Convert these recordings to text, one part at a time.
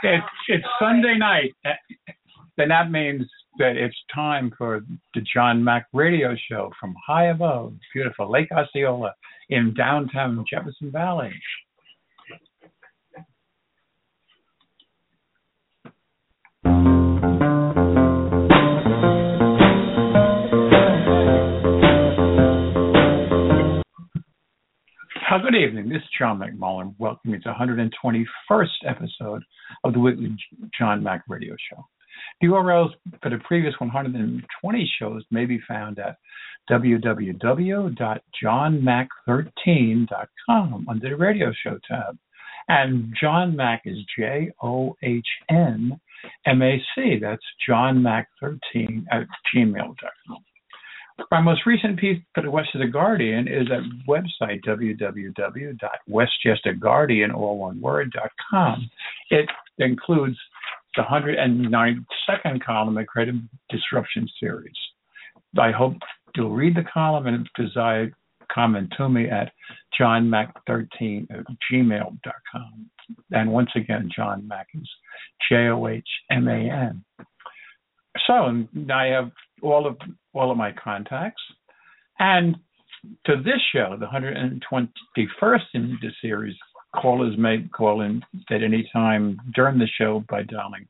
It's Sunday night, and that means that it's time for the John Mack Radio Show from high above beautiful Lake Osceola in downtown Jefferson Valley. Good evening. This is John McMullen. Welcome you to the 121st episode of the weekly John Mack Radio Show. The URLs for the previous 120 shows may be found at www.johnmack13.com under the Radio Show tab. And John Mack is JOHNMAC. That's johnmack13 at gmail.com. My most recent piece for the Westchester Guardian is at website www.westchesterguardian.com. It includes the 192nd column of Creative Disruption series. I hope you'll read the column and desire comment to me at johnmack13 at gmail.com. And once again, John Mack is JOHMAN. So I have all of my contacts, and to this show, the 121st in the series, callers may call in at any time during the show by dialing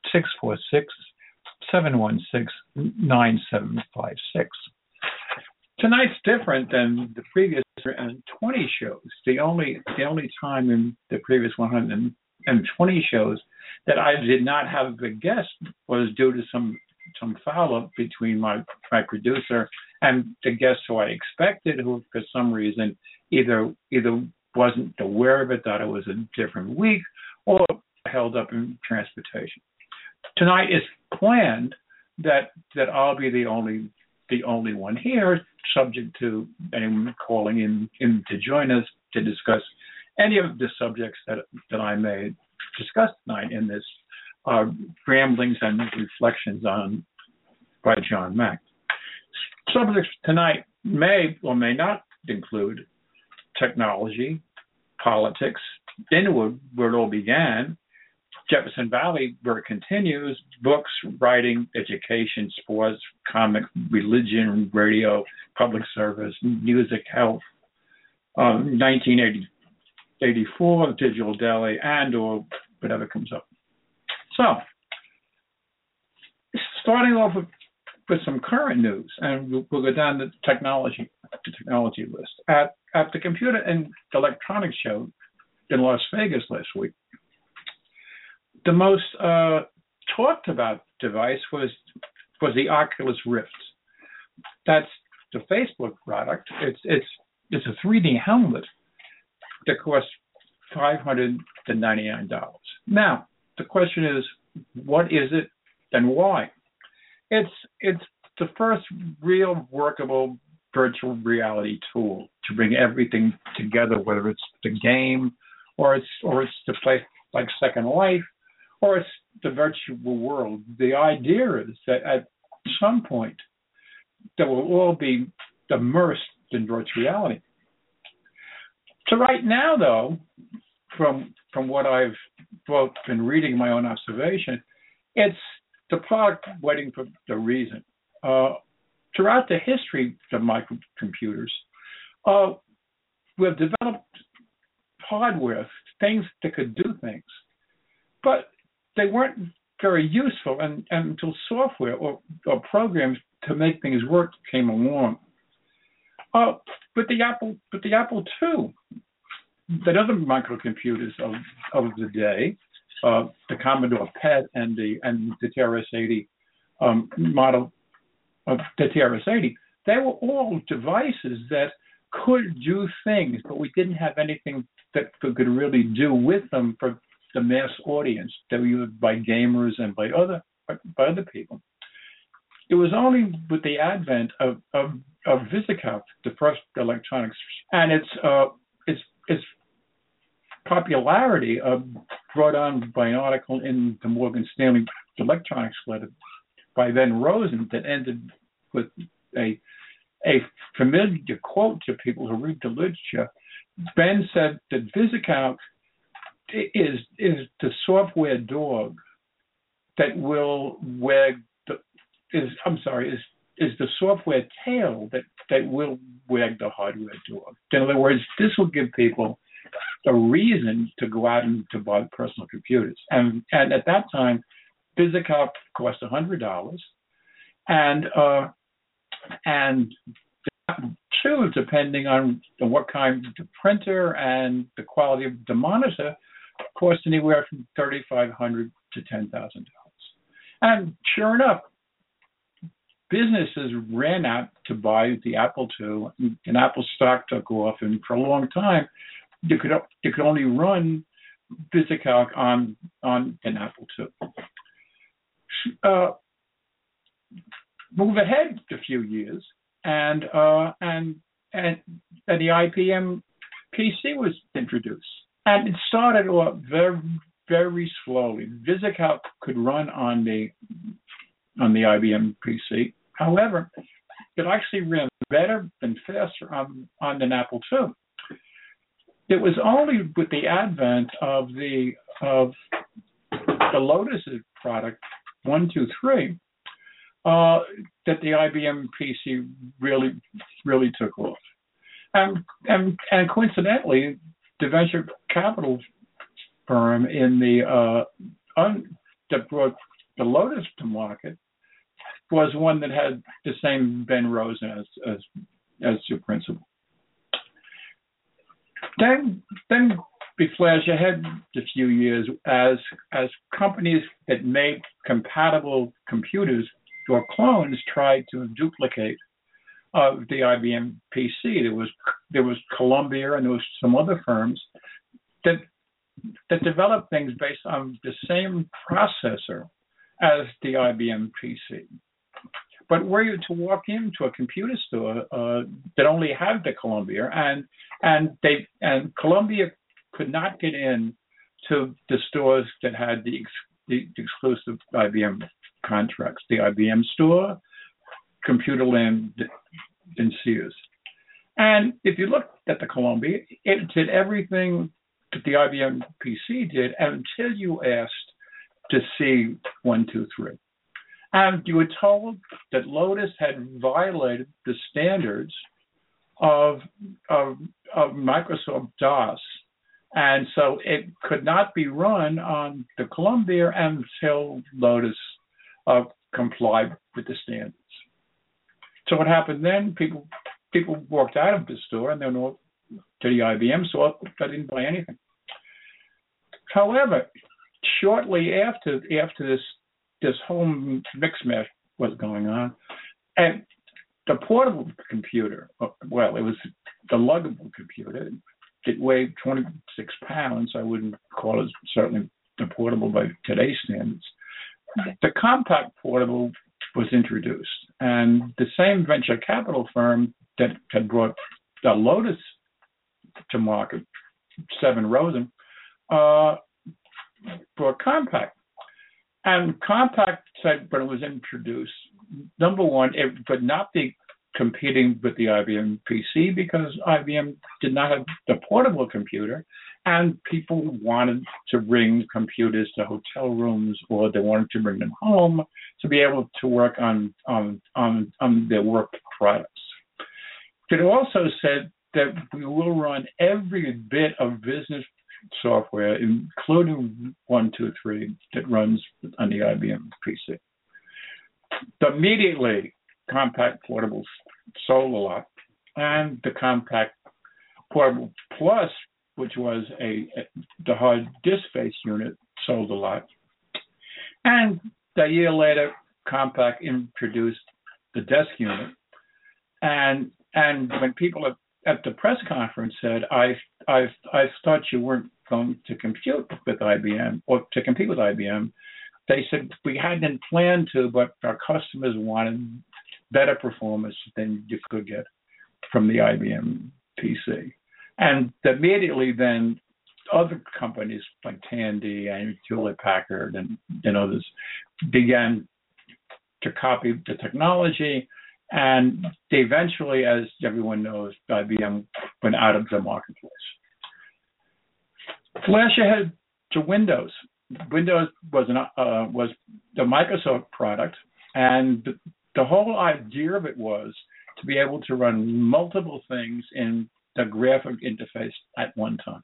646-716-9756. Tonight's different than the previous 20 shows. The only time in the previous 120 shows that I did not have a guest was due to some follow-up between my producer and the guest who I expected, who for some reason either wasn't aware of it, thought it was a different week, or held up in transportation. Tonight is planned that I'll be the only one here, subject to anyone calling in to join us to discuss any of the subjects that I may discuss tonight in this ramblings and reflections by John Mack. Subjects tonight may or may not include technology, politics, Inwood, where it all began, Jefferson Valley, where it continues, books, writing, education, sports, comics, religion, radio, public service, music, health, 1984, digital deli, and or whatever comes up. So, starting off with some current news, and we'll go down the technology list. At the Computer and Electronics Show in Las Vegas last week, the most talked about device was the Oculus Rift. That's the Facebook product. It's a 3D helmet that costs $599. Now, the question is, what is it and why? It's the first real workable virtual reality tool to bring everything together, whether it's the game or it's to play like Second Life or it's the virtual world. The idea is that at some point that we'll all be immersed in virtual reality. So right now, though, from what I've both been reading, my own observation, it's the product waiting for the reason. Throughout the history of microcomputers, we've developed hardware, things that could do things, but they weren't very useful until software or programs to make things work came along. But the Apple II, the other microcomputers of the day, the Commodore PET and the TRS-80 model of the TRS-80, they were all devices that could do things, but we didn't have anything that could really do with them for the mass audience that were used by gamers and by other people. It was only with the advent of VisiCalc, the first electronics, and its popularity brought on by an article in the Morgan Stanley Electronics letter by Ben Rosen that ended with a familiar quote to people who read the literature. Ben said that VisiCalc is the software dog that will wag the is the software tail that will wag the hardware dog. In other words, this will give people a reason to go out and to buy personal computers. And at that time, VisiCalc cost $100, and two, depending on what kind of printer and the quality of the monitor, cost anywhere from $3,500 to $10,000. And sure enough, businesses ran out to buy the Apple II, and Apple stock took off, and for a long time, you could only run VisiCalc on an Apple II. Move ahead a few years, and the IBM PC was introduced, and it started off very, very slowly. VisiCalc could run on the IBM PC. However, it actually ran better and faster on an Apple II. It was only with the advent of the Lotus product 123 that the IBM PC really took off. And coincidentally, the venture capital firm in that brought the Lotus to market was one that had the same Ben Rosen as your principal. Then we flash ahead a few years as companies that made compatible computers or clones tried to duplicate the IBM PC. There was Columbia and there was some other firms that developed things based on the same processor as the IBM PC. But were you to walk into a computer store that only had the Columbia, and Columbia could not get in to the stores that had the exclusive IBM contracts, the IBM Store, Computerland, and Sears. And if you looked at the Columbia, it did everything that the IBM PC did until you asked to see 123. And you were told that Lotus had violated the standards of Microsoft DOS, and so it could not be run on the Columbia until Lotus complied with the standards. So what happened then? People walked out of the store and then went to the IBM store. They didn't buy anything. However, shortly after this whole mix-mash was going on, and the portable computer, well, it was the luggable computer. It weighed 26 pounds. I wouldn't call it certainly portable by today's standards. The compact portable was introduced, and the same venture capital firm that had brought the Lotus to market, Seven Rosen, brought compact. And compact said when it was introduced, number one, it would not be competing with the IBM PC because IBM did not have the portable computer, and people wanted to bring computers to hotel rooms, or they wanted to bring them home to be able to work on their work products. It also said that we will run every bit of business software, including 123, that runs on the IBM PC. Immediately, compact portables sold a lot, and the compact portable plus, which was the hard disk-based unit, sold a lot. And a year later, compact introduced the desk unit, and when people at the press conference said, I thought you weren't going to compete with IBM, they said we hadn't planned to, but our customers wanted better performance than you could get from the IBM PC. And immediately then other companies like Tandy and Hewlett Packard and others began to copy the technology. And eventually, as everyone knows, IBM went out of the marketplace. Flash ahead to Windows. Windows was the Microsoft product, and the whole idea of it was to be able to run multiple things in the graphic interface at one time.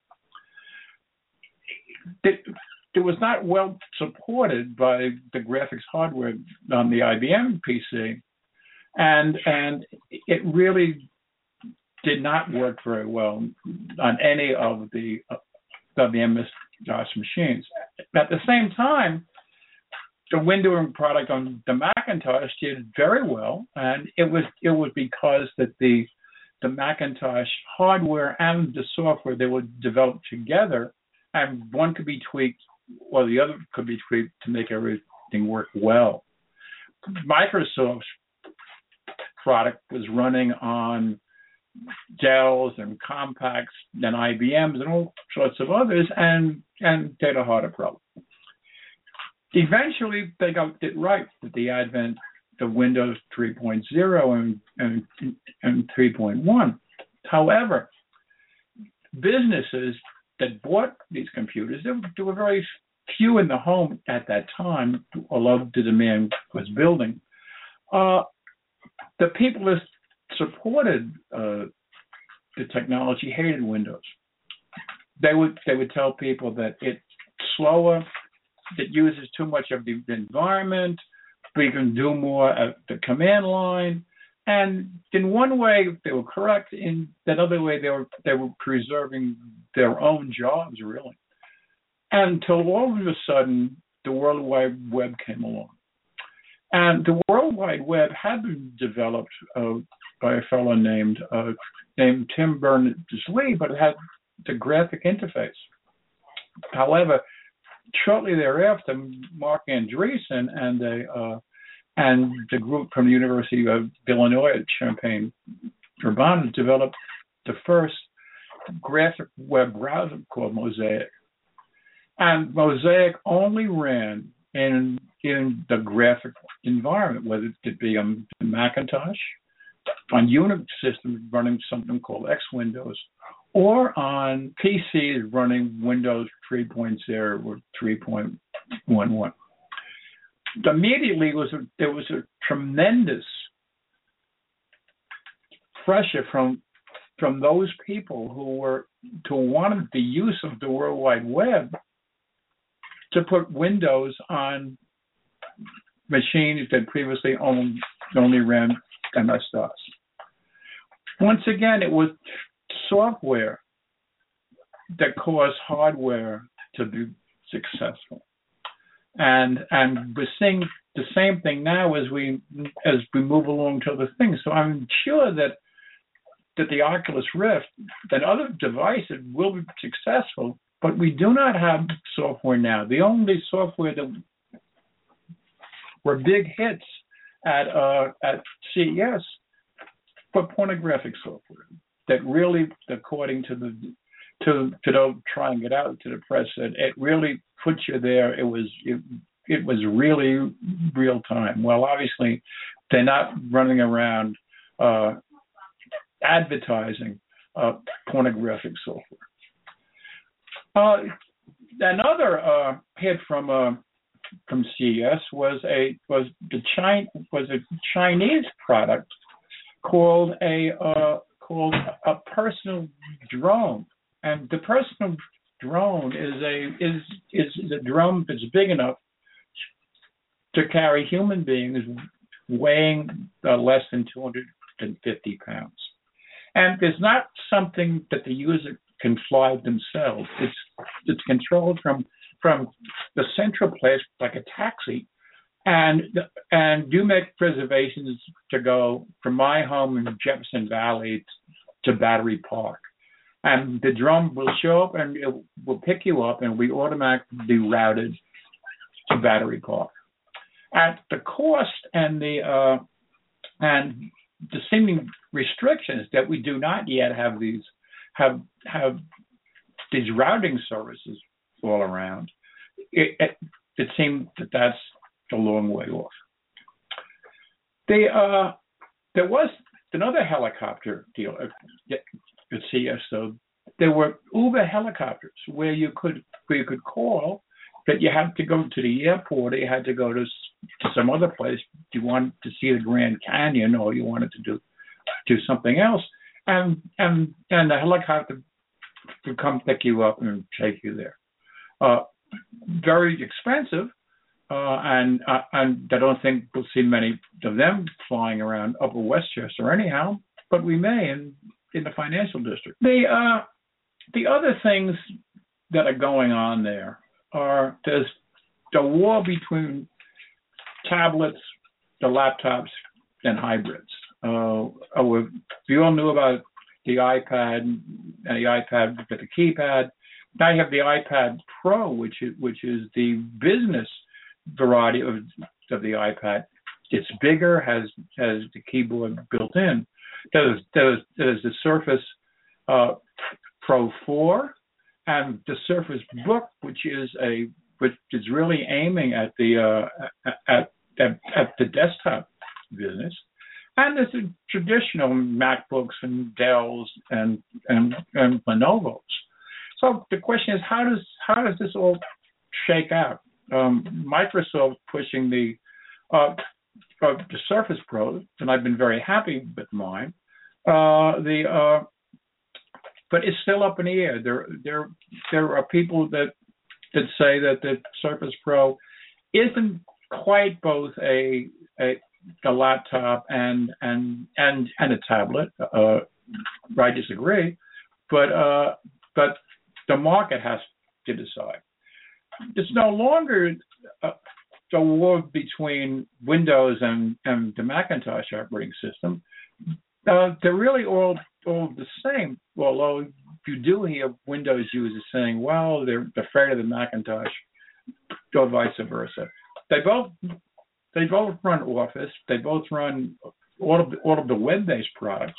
It was not well supported by the graphics hardware on the IBM PC, and it really did not work very well on any of the MS-DOS machines. At the same time, the windowing product on the Macintosh did very well, and it was because that the Macintosh hardware and the software, they were developed together, and one could be tweaked or the other could be tweaked to make everything work well. Microsoft's product was running on Dells and Compaqs and IBMs and all sorts of others, and they had a harder problem. Eventually, they got it right with the advent of Windows 3.0 and 3.1. However, businesses that bought these computers, there were very few in the home at that time, although the demand was building. The people that supported the technology hated Windows. They would tell people that it's slower, it uses too much of the environment, we can do more at the command line. And in one way, they were correct. In that other way, they were preserving their own jobs, really. Until all of a sudden, the World Wide Web came along. And the World Wide Web had been developed by a fellow named Tim Berners-Lee, but it had the graphic interface. However, shortly thereafter, Mark Andreessen and the group from the University of Illinois at Champaign-Urbana developed the first graphic web browser called Mosaic. And Mosaic only ran in the graphic environment, whether it be on the Macintosh, on Unix systems running something called X Windows, or on PCs running Windows 3.0 or 3.11. Immediately, there was a tremendous pressure from those people who wanted the use of the World Wide Web to put Windows on machines that previously only ran MS-DOS. Once again, it was software that caused hardware to be successful. And we're seeing the same thing now as we move along to other things. So I'm sure that the Oculus Rift and other devices will be successful, but we do not have software now. The only software that were big hits at CES were pornographic software that really, according to trying it out to the press, that it really puts you there. It was really real time. Well, obviously, they're not running around advertising pornographic software. Another hit from CES was a Chinese product called a personal drone, and the personal drone is a drone that's big enough to carry human beings weighing less than 250 pounds. And it's not something that the user can fly themselves. It's controlled from the central place, like a taxi, and do make reservations to go from my home in Jefferson Valley to Battery Park. And the drone will show up and it will pick you up and we automatically routed to Battery Park. At the cost and the seeming restrictions that we do not yet have these routing services all around, it seems that that's a long way off. There was another helicopter deal at CES, though, there were Uber helicopters where you could call, but you had to go to the airport, or you had to go to some other place. You wanted to see the Grand Canyon, or you wanted to do something else, and the helicopter would come pick you up and take you there. Very expensive, and I don't think we'll see many of them flying around Upper Westchester anyhow, but we may in the financial district. The other things that are going on there are there's the war between tablets, the laptops, and hybrids. We all knew about the iPad and the iPad with the keypad. Now you have the iPad Pro, which is the business variety of the iPad. It's bigger, has the keyboard built in. There's the Surface Pro 4 and the Surface Book, which is really aiming at the desktop business. And there's the traditional MacBooks and Dells and Lenovo's. So the question is, how does this all shake out? Microsoft pushing the Surface Pro, and I've been very happy with mine. But it's still up in the air. There are people that say that the Surface Pro isn't quite both a laptop and a tablet. I disagree, but the market has to decide. It's no longer a war between Windows and the Macintosh operating system. They're really all the same. Although you do hear Windows users saying, "Well, they're afraid of the Macintosh," or vice versa. They both run Office. They both run all of the web-based products,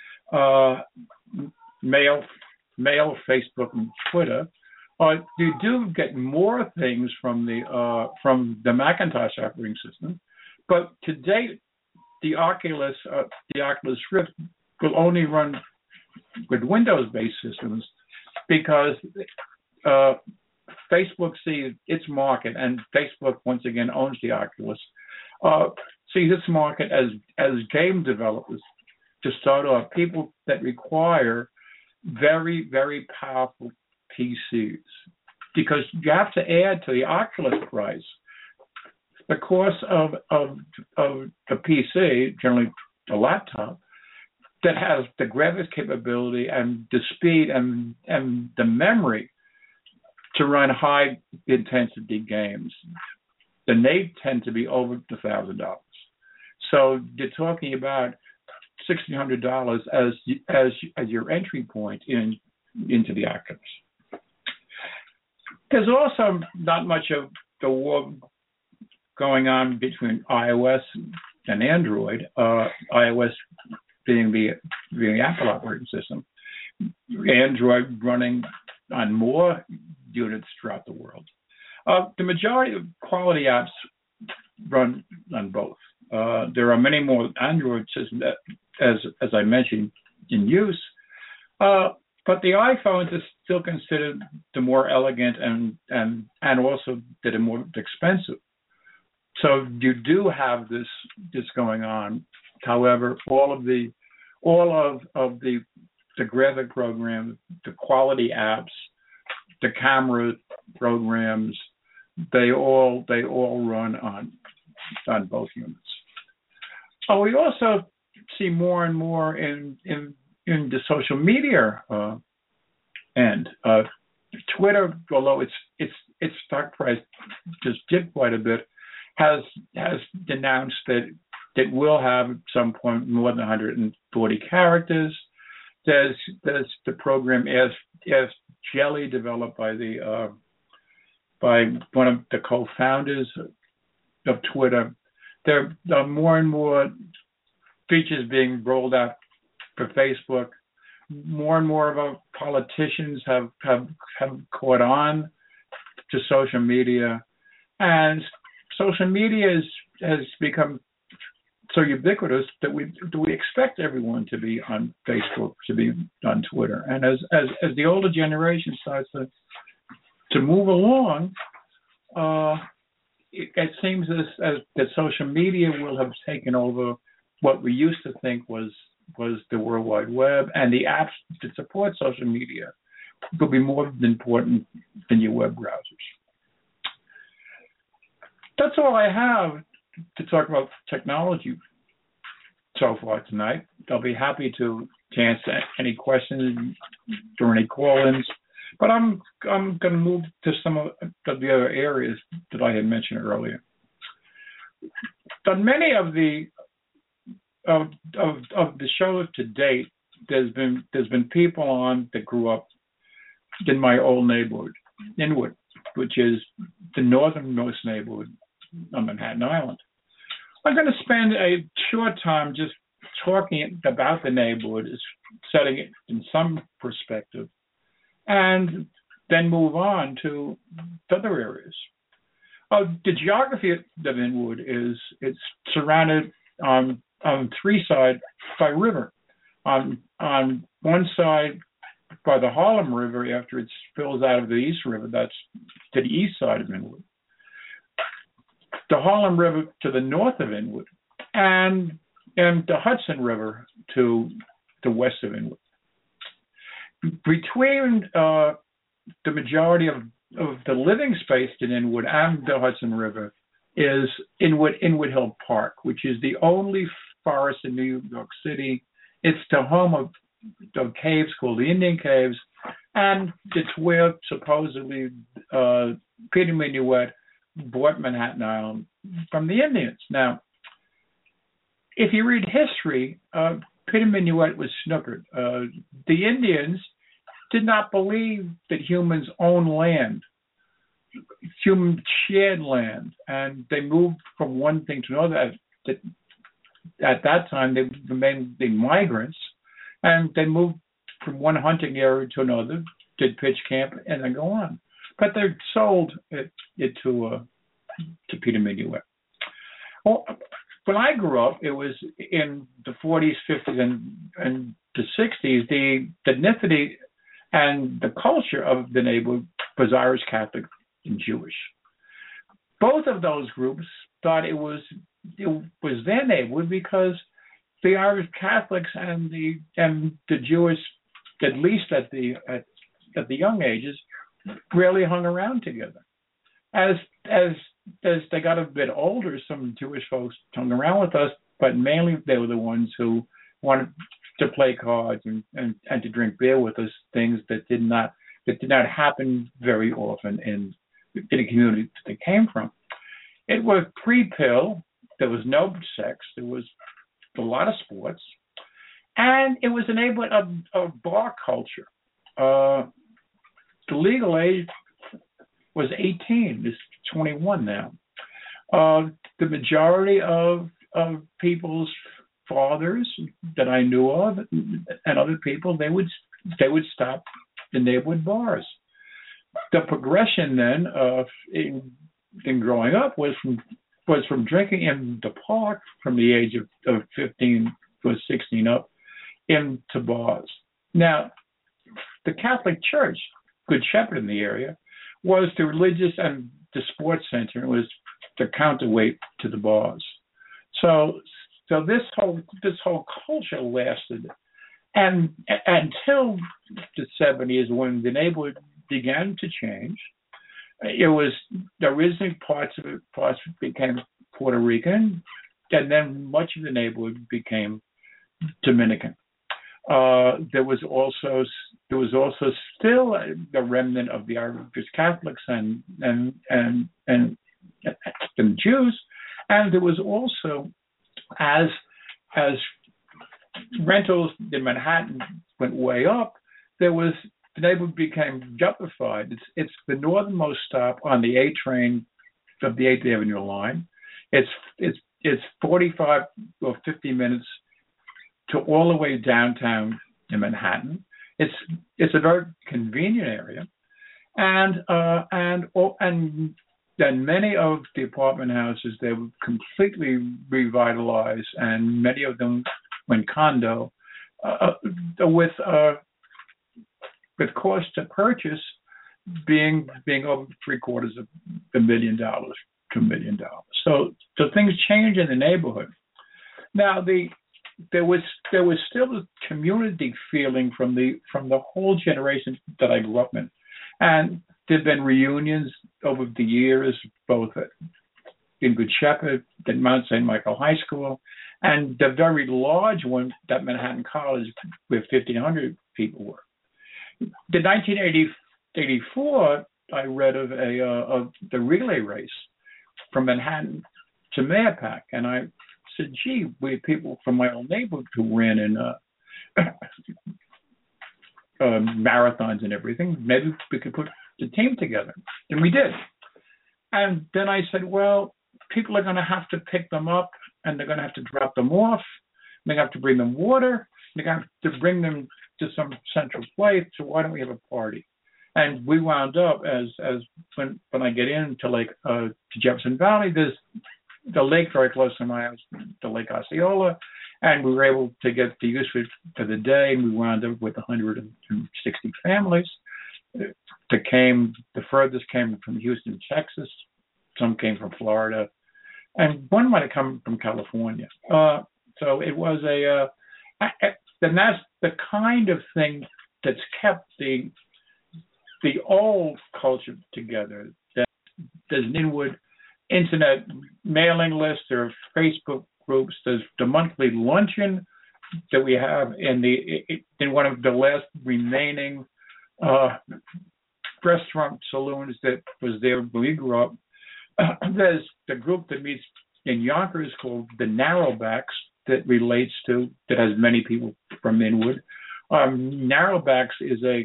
mail, Facebook, and Twitter. You do get more things from the Macintosh operating system, but to date, the Oculus Rift will only run with Windows-based systems because Facebook sees its market, and Facebook once again owns the Oculus. Sees its market as game developers to start off, people that require very, very powerful PCs, because you have to add to the Oculus price the cost of the PC, generally a laptop, that has the graphics capability and the speed and the memory to run high intensity games. Then they tend to be over $1,000. So you're talking about $1,600 as your entry point into the Oculus. There's also not much of the war going on between iOS and Android. iOS being the Apple operating system, Android running on more units throughout the world. The majority of quality apps run on both. There are many more Android systems, as I mentioned, in use. But the iPhones is still considered the more elegant and also the more expensive. So you do have this going on. However, all of the graphic programs, the quality apps, the camera programs, they all run on both units. We also see more and more in the social media end. Twitter, although its stock price just dipped quite a bit, has denounced that it will have at some point more than 140 characters. There's the program Ask Jelly, developed by one of the co-founders of Twitter. There are more and more features being rolled out for Facebook. More and more of our politicians have caught on to social media, and social media has become so ubiquitous that we expect everyone to be on Facebook, to be on Twitter, and as the older generation starts to move along, it seems as that social media will have taken over what we used to think was the World Wide Web, and the apps that support social media will be more important than your web browsers. That's all I have to talk about technology so far tonight. I'll be happy to answer any questions or any call-ins, but I'm going to move to some of the other areas that I had mentioned earlier. On many of the shows to date, there's been people on that grew up in my old neighborhood, Inwood, which is the northernmost neighborhood on Manhattan Island. I'm going to spend a short time just talking about the neighborhood, setting it in some perspective, and then move on to other areas. The geography of Inwood it's surrounded on three sides by river. On one side by the Harlem River after it spills out of the East River, that's to the east side of Inwood. The Harlem River to the north of Inwood, and the Hudson River to the west of Inwood. Between the majority of the living space in Inwood and the Hudson River is Inwood Hill Park, which is the only forest in New York City. It's the home of caves called the Indian Caves, and it's where supposedly Peter Minuit bought Manhattan Island from the Indians. Now, if you read history, Peter Minuit was snookered. The Indians did not believe that humans owned land, humans shared land, and they moved from one thing to another. At that time, they remained the migrants, and they moved from one hunting area to another, did pitch camp, and then go on. But they sold it to Peter Minuit. Well, when I grew up, it was in the 40s, 50s, and the 60s. The ethnicity and the culture of the neighborhood was Irish Catholic and Jewish. Both of those groups thought it was their neighborhood because the Irish Catholics and the Jewish, at least at the young ages, rarely hung around together. As they got a bit older, some Jewish folks hung around with us, but mainly they were the ones who wanted to play cards and to drink beer with us, things that did not happen very often in the community that they came from. It was pre-pill. There was no sex. There was a lot of sports, and it was a neighborhood of bar culture. The legal age was 18. It's 21 now. The majority of people's fathers that I knew of and other people, they would stop the neighborhood bars. The progression then in growing up was from drinking in the park from the age of 15 to 16 up into bars. Now, the Catholic Church, Good Shepherd in the area, was the religious and the sports center. It was the counterweight to the bars. So this whole culture lasted, and until the 70s when the neighborhood began to change. It was originally parts of it became Puerto Rican, and then much of the neighborhood became Dominican. There was also still a remnant of the Irish Catholics and the Jews, and there was also as rentals in Manhattan went way up, the neighborhood became gentrified. It's the northernmost stop on the A train of the 8th Avenue line. It's 45 or 50 minutes to all the way downtown in Manhattan. It's a very convenient area, and then many of the apartment houses, they were completely revitalized, and many of them went condo with cost to purchase being over $750,000 to $1 million. So things changed in the neighborhood. Now there was still a community feeling from the whole generation that I grew up in, and there've been reunions over the years, both in Good Shepherd, at Mount St. Michael High School, and the very large one at Manhattan College, where 1,500 people were. The 1984, I read of the relay race from Manhattan to Mahopac, and I said, "Gee, we had people from my old neighborhood who ran in marathons and everything. Maybe we could put the team together," and we did. And then I said, "Well, people are going to have to pick them up, and they're going to have to drop them off. They're going to have to bring them water. They're going to have to bring them to some central place. So why don't we have a party?" And we wound up as when I get into to Jefferson Valley, there's the lake very close to my house, the Lake Osceola, and we were able to get the use for the day, and we wound up with 160 families. The furthest came from Houston, Texas. Some came from Florida, and one might have come from California. So it was and that's the kind of thing that's kept the old culture together. There's an Inwood internet mailing list, there are Facebook groups, there's the monthly luncheon that we have in one of the last remaining restaurant saloons that was there when we grew up. There's the group that meets in Yonkers called the Narrowbacks that has many people from Inwood. Narrowbacks is a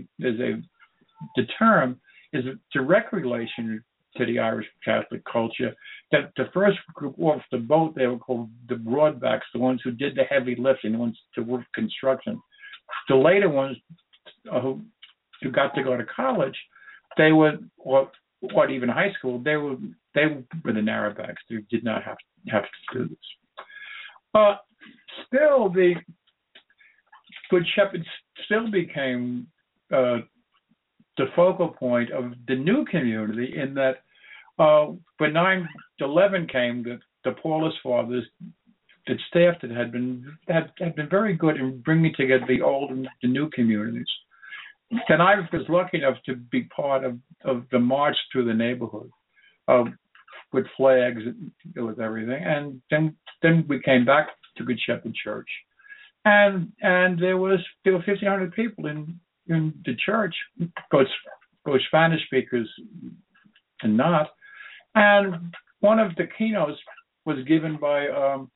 direct relation to the Irish Catholic culture. That the first group off the boat, they were called the Broadbacks, the ones who did the heavy lifting, the ones to work construction. The later ones who got to go to college, they were, or even high school, they were the Narrowbacks. They did not have to do this. Still, the Good Shepherd still became the focal point of the new community, in that when 9/11 came, the Paulist Fathers, the staff that had been very good in bringing together the old and the new communities. And I was lucky enough to be part of the march through the neighborhood with flags, with everything. And then we came back to Good Shepherd Church, and there were 1,500 people in the church, both Spanish speakers and not. And one of the keynotes was given by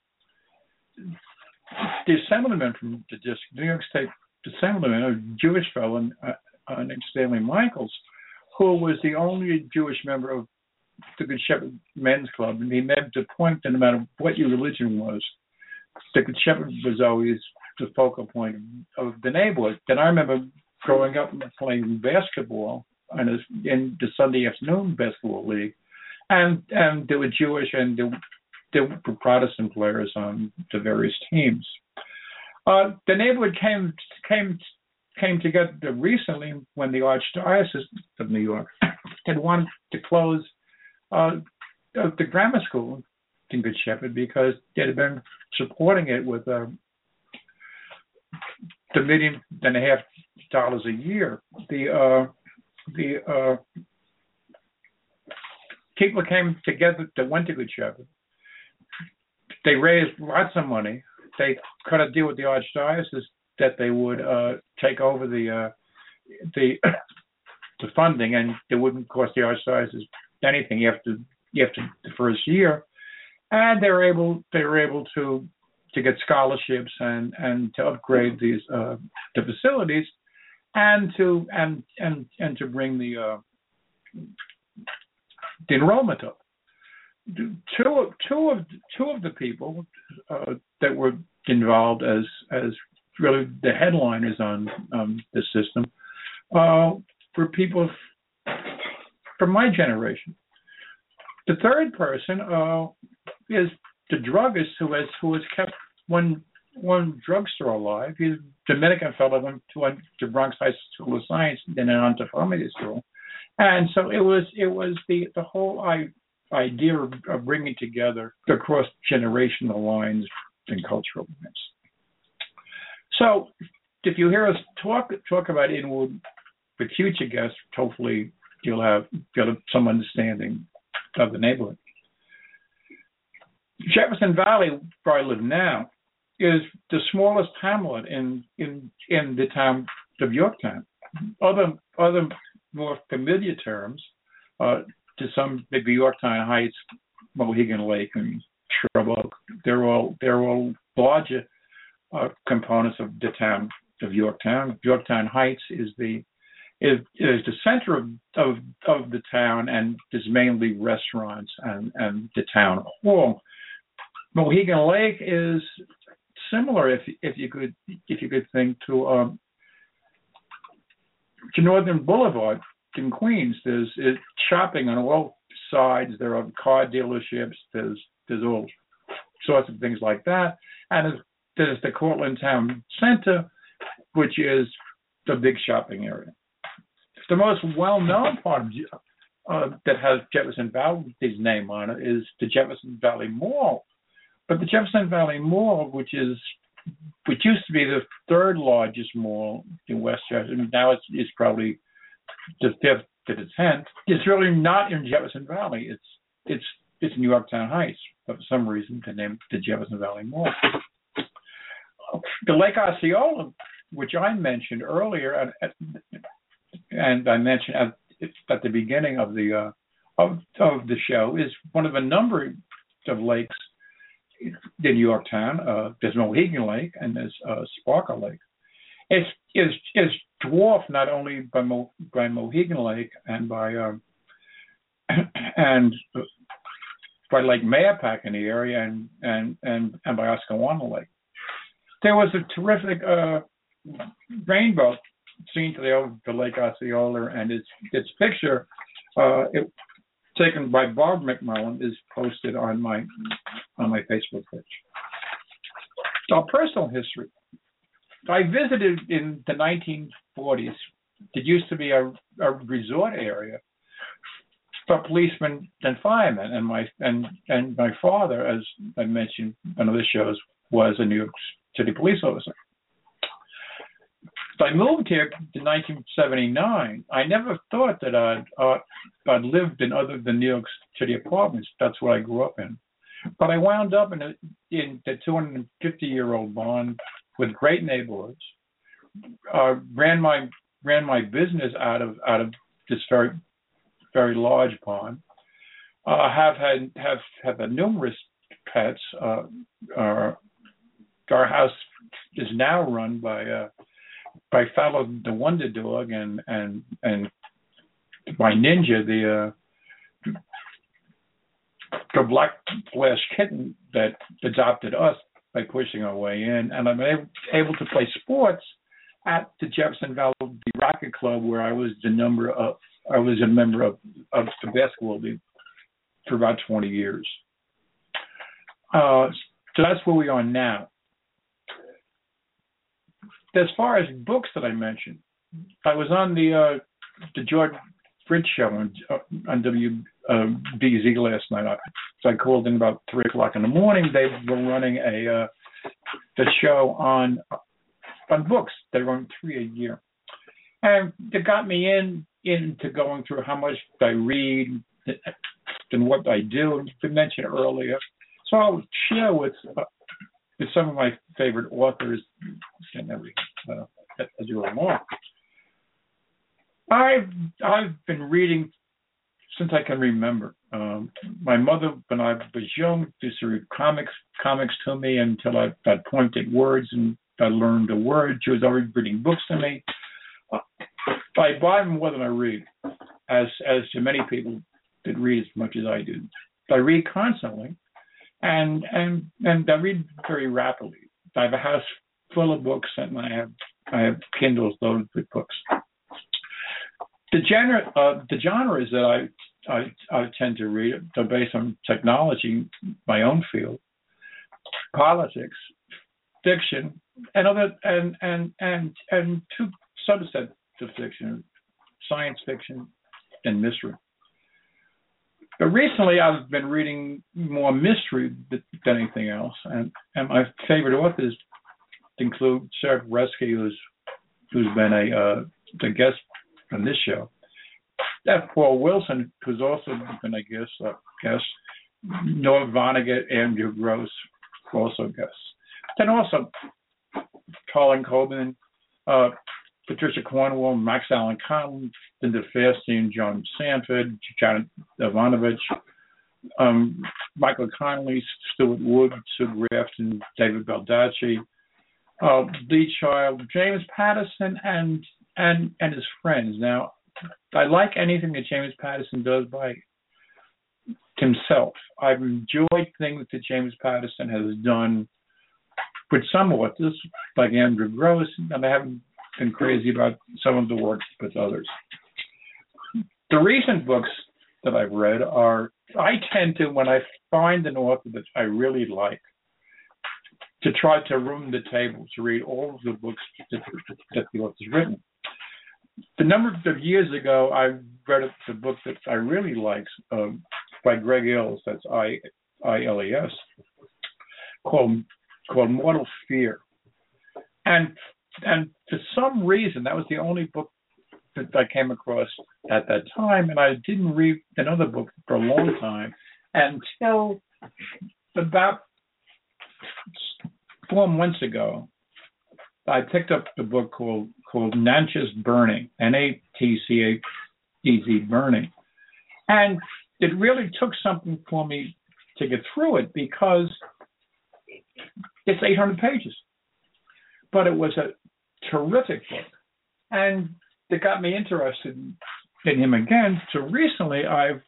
the assemblyman from the district, New York State Assemblyman, a Jewish fellow named Stanley Michaels, who was the only Jewish member of the Good Shepherd Men's Club. And he made the point that no matter what your religion was, the Good Shepherd was always the focal point of the neighborhood. And I remember growing up and playing basketball in the Sunday afternoon basketball league, and there were Jewish and there were Protestant players on the various teams. The neighborhood came together recently when the Archdiocese of New York had wanted to close the grammar school in Good Shepherd because they had been supporting it with $1.5 million a year. The people came together that went to Good Shepherd. They raised lots of money. They cut a deal with the Archdiocese that they would take over the funding, and it wouldn't cost the Archdiocese anything after the first year. And they were able to get scholarships and to upgrade these the facilities, and to bring the enrollment up. Two of the people that were involved as really the headliners on the system were people from my generation. The third person is the druggist who has kept one drugstore alive. He's a Dominican fellow, went to Bronx High School of Science, then went on to pharmacy school, and so it was the whole idea of bringing together the cross generational lines and cultural events. So, if you hear us talk about Inwood with future guests, hopefully you'll have some understanding of the neighborhood. Jefferson Valley, where I live now, is the smallest hamlet in the town of Yorktown. Other more familiar terms to some, maybe Yorktown Heights, Mohegan Lake, and Shrub Oak. They're all larger components of the town of Yorktown. Yorktown Heights is the center of the town, and there's mainly restaurants and the town hall. Mohegan Lake is similar, if you could think to Northern Boulevard in Queens. There's shopping on all sides. There are car dealerships. There's all sorts of things like that, and there's the Cortland Town Center, which is the big shopping area. The most well-known part that has Jefferson Valley's name on it is the Jefferson Valley Mall. But the Jefferson Valley Mall, which used to be the third largest mall in Westchester, and now it's probably the fifth to the 10th, it's really not in Jefferson Valley. It's in Yorktown Heights, but for some reason they named the Jefferson Valley Mall. The Lake Osceola, which I mentioned earlier, and I mentioned at the beginning of the show, is one of a number of lakes in Yorktown. There's Mohegan Lake and there's Sparkle Lake. It's dwarfed not only by Mohegan Lake and by Lake Mahopac in the area and by Oscawana Lake. There was a terrific rainbow seen to the Lake Osceola, and its picture, taken by Bob McMullen, is posted on my Facebook page. Our personal history. I visited in the 1940s. It used to be a resort area for policemen and firemen, and my father, as I mentioned on other shows, was a New York City police officer. I moved here in 1979. I never thought that I'd lived in other than New York City apartments. That's what I grew up in. But I wound up in the 250-year-old Bond with great neighborhoods. Ran my business out of this very, very large pond. Have had numerous pets. Our house is now run by Fallow the Wonder Dog and by Ninja the black flash kitten that adopted us by pushing our way in, and I'm able to play sports at the Jefferson Valley Rocket Club, where I was a member of the basketball league for about 20 years. So that's where we are now. As far as books that I mentioned, I was on the George Fritz show on WBZ last night. So I called in about 3:00 in the morning. They were running the show on books. They run 3 a year, and it got me into going through how much I read and what I do. You mentioned earlier, so I'll share with some of my favorite authors as you go along. I've been reading since I can remember. My mother, when I was young, used to read comics to me until I pointed words and I learned a word. She was always reading books to me. I buy more than I read, as to many people that read as much as I do. I read constantly, and I read very rapidly. I have a house full of books, and I have Kindles loaded with books. The genres that I tend to read are based on technology, my own field, politics, fiction, and other and two subsets of fiction, science fiction and mystery. But recently, I've been reading more mystery than anything else, and my favorite authors include Sarah Resky, who's been a guest on this show. F. Paul Wilson, who's also been a guest. Noah Vonnegut, Andrew Gross, also guests. Then also Colin Coben, Patricia Cornwell, Max Allan Connell, Linda Fairstein, John Sanford, Janet Ivanovich, Michael Connelly, Stuart Wood, Sue Grafton, David Baldacci, Lee Child, James Patterson, and his friends. Now, I like anything that James Patterson does by himself. I've enjoyed things that James Patterson has done with some authors, like Andrew Gross, and I haven't been crazy about some of the works with others. The recent books that I've read I tend to, when I find an author that I really like, to try to room the table to read all of the books that the author's written. The number of years ago, I read a book that I really liked by Greg Illes, that's I-L-E-S, called Mortal Fear. And for some reason, that was the only book that I came across at that time, and I didn't read another book for a long time until about 4 months ago. I picked up the book called Natchez Burning, Natchez Burning, and it really took something for me to get through it because it's 800 pages, but it was a terrific book, and it got me interested in him again. So recently, I've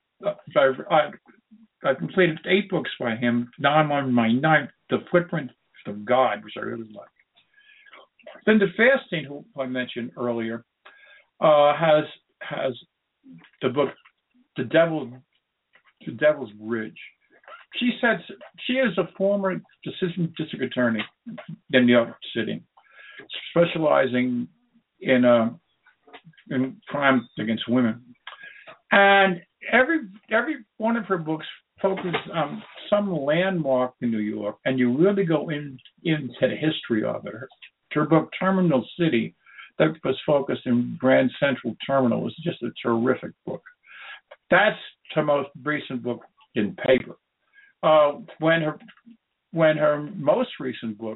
completed 8 books by him. Now I'm on my 9th, The Footprints of God, which I really like. Linda Fairstein, who I mentioned earlier, has the book The Devil's Bridge. She said she is a former assistant district attorney in New York City, specializing in crime against women, and every one of her books focuses on some landmark in New York, and you really go into the history of it. Her book Terminal City, that was focused in Grand Central Terminal, was just a terrific book. That's her most recent book in paper. When her most recent book,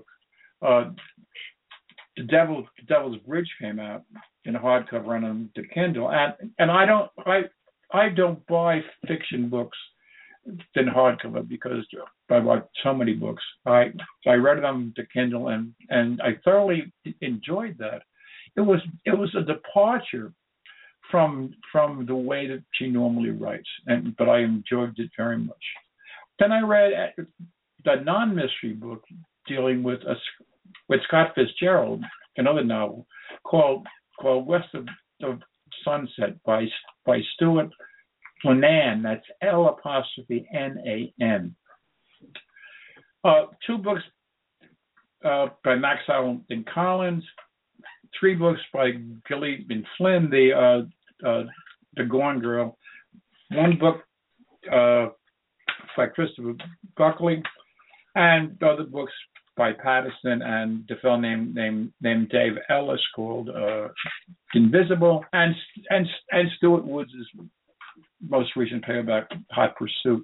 The Devil's Bridge, came out in hardcover and on the Kindle, and I don't buy fiction books in hardcover because I bought so many books. I read it on the Kindle and I thoroughly enjoyed that. It was a departure from the way that she normally writes, but I enjoyed it very much. Then I read the non-mystery book dealing with Scott Fitzgerald, another novel called West of Sunset by Stuart Linan. That's L'Nan. 2 books by Max Allan Collins. 3 books by Gillian Flynn, the Gone Girl. 1 book by Christopher Buckley, and other books by Patterson and a fellow named Dave Ellis called Invisible, and Stuart Woods' most recent paperback, Hot Pursuit.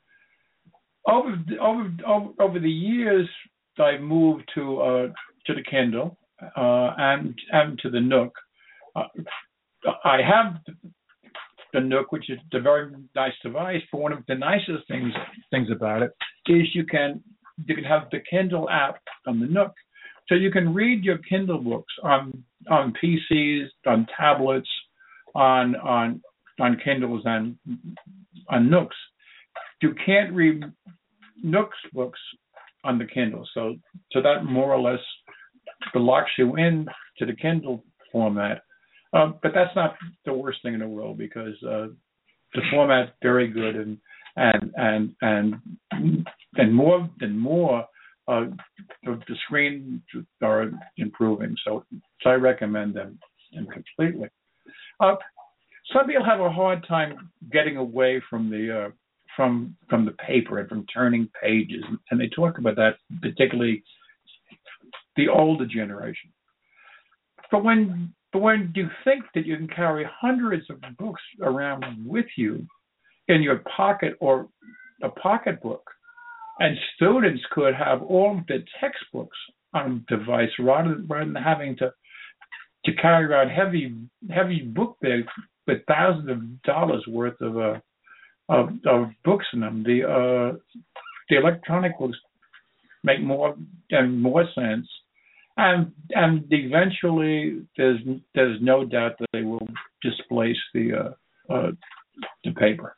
Over the years, I moved to the Kindle and to the Nook. I have the Nook, which is a very nice device. But one of the nicest things about it is you can have the Kindle app on the Nook, so you can read your Kindle books on PCs, on tablets, on Kindles, and on Nooks. You can't read Nook's books on the Kindle, so that more or less locks you in to the Kindle format. But that's not the worst thing in the world because the format's very good and more than more the screens are improving. So I recommend them completely. Some people have a hard time getting away from the paper and from turning pages, and they talk about that, particularly the older generation. But when you think that you can carry hundreds of books around with you in your pocket or a pocketbook, and students could have all the textbooks on a device rather than having to carry around heavy book bags with thousands of dollars worth of books in them. The electronic books make more and more sense. And eventually, there's no doubt that they will displace the paper.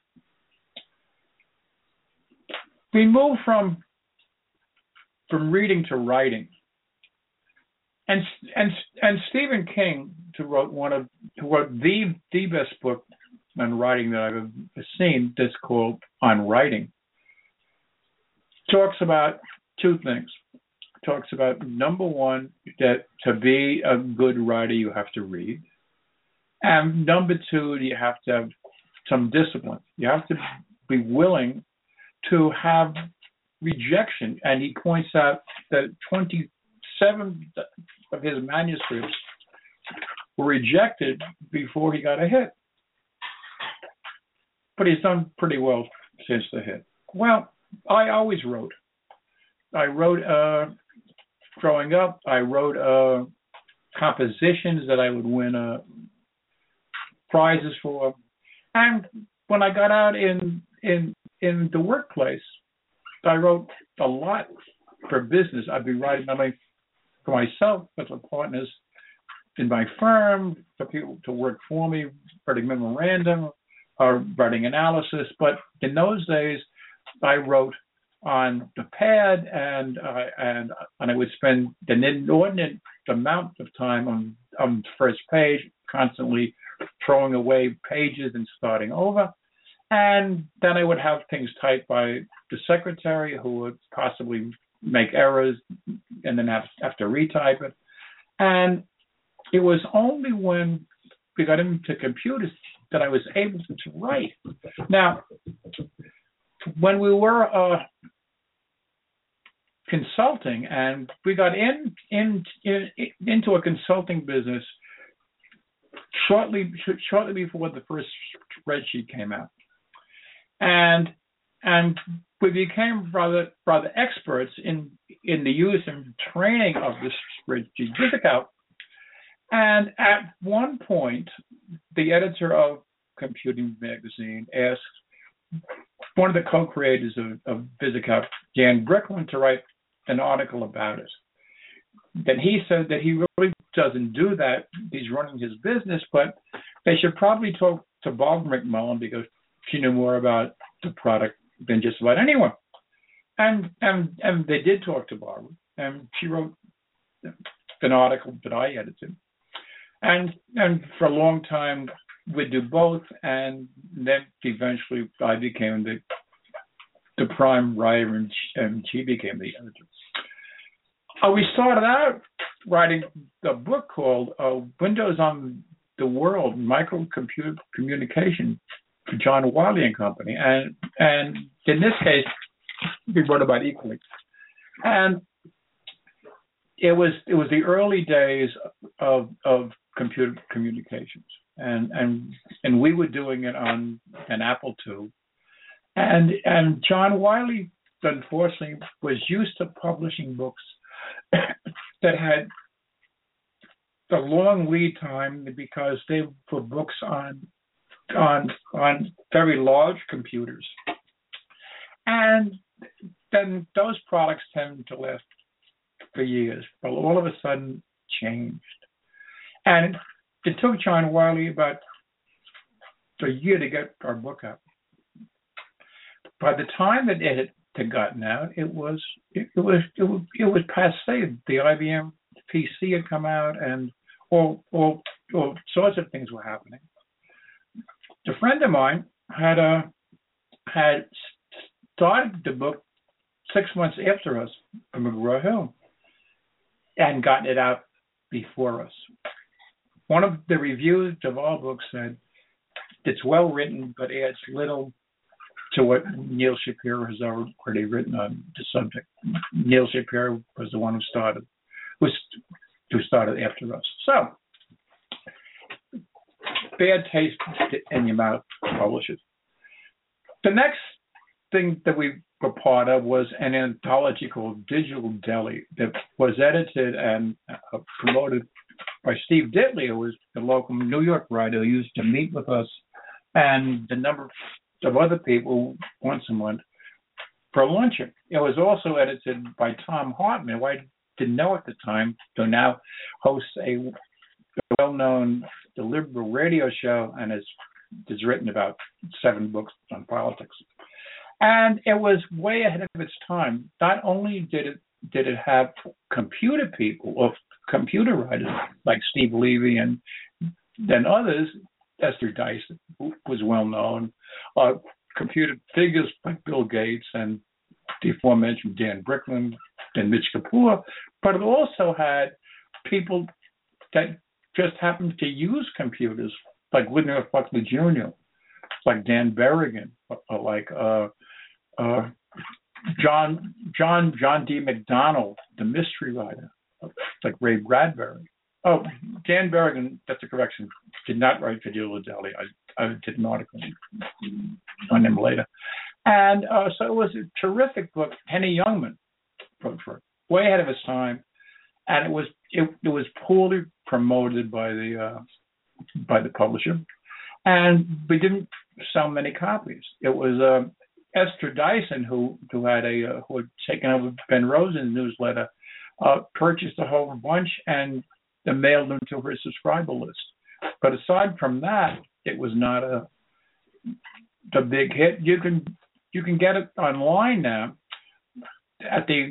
We move from reading to writing, and Stephen King, who wrote the best book on writing that I've ever seen, that's called On Writing, talks about two things. Talks about, number one, that to be a good writer, you have to read. And number two, you have to have some discipline. You have to be willing to have rejection. And he points out that 27 of his manuscripts were rejected before he got a hit. But he's done pretty well since the hit. Well, I always wrote. I wrote growing up. I wrote compositions that I would win prizes for. And when I got out in the workplace, I wrote a lot for business. I'd be writing not only for myself, but for partners in my firm, for people to work for me, writing memorandum or writing analysis. But in those days, I wrote on the pad, and I would spend an inordinate amount of time on the first page, constantly throwing away pages and starting over. And then I would have things typed by the secretary, who would possibly make errors and then have to retype it. And it was only when we got into computers that I was able to write. Now, when we were consulting, and we got into a consulting business shortly before the first spreadsheet came out, and we became rather experts in the use and training of this spreadsheet VisiCalc. And at one point, the editor of Computing Magazine asked one of the co-creators of VisiCalc, Dan Bricklin, to write an article about it. Then he said that he really doesn't do that. He's running his business, but they should probably talk to Barbara McMullen because she knew more about the product than just about anyone. And they did talk to Barbara, and she wrote an article that I edited. And for a long time, we'd do both, and then eventually I became the prime writer, and she became the editor. We started out writing a book called Windows on the World, Microcomputer Communication, for John Wiley and Company. And in this case, we wrote about equally. And it was the early days of computer communications. And we were doing it on an Apple II. And John Wiley, unfortunately, was used to publishing books that had a long lead time because they were books on very large computers. And then those products tend to last for years, but all of a sudden changed. And it took John Wiley about a year to get our book out. By the time that it had gotten out, it was passé. The IBM PC had come out, and all all sorts of things were happening. A friend of mine had started the book 6 months after us from McGraw-Hill and gotten it out before us. One of the reviews of our book said, it's well written, but adds little to what Neil Shapiro has already written on the subject. Neil Shapiro was the one who started after us. So, bad taste in your mouth, publishers. The next thing that we were part of was an anthology called Digital Deli that was edited and promoted by Steve Ditley, who was the local New York writer who used to meet with us and the number of other people once a month for luncheon. It was also edited by Tom Hartman, who I didn't know at the time, who now hosts a well-known liberal radio show and has written about 7 books on politics. And it was way ahead of its time. Not only did it have computer people or computer writers like Steve Levy and then others, Esther Dice, who was well known, computer figures like Bill Gates and the aforementioned Dan Bricklin and Mitch Kapur, but it also had people that just happened to use computers, like Whitney Buckley Jr., like Dan Berrigan, like John D. McDonald, the mystery writer, like Ray Bradbury. Oh, Dan Berrigan, that's a correction, did not write for Digital Deli. I did an article on him later. And so it was a terrific book. Henny Youngman wrote for it, way ahead of his time. And it was poorly promoted by the publisher. And we didn't sell many copies. It was Esther Dyson, who had taken over Ben Rosen's newsletter, purchased a whole bunch and mailed them to her subscriber list. But aside from that, it was not the big hit. You can get it online now at the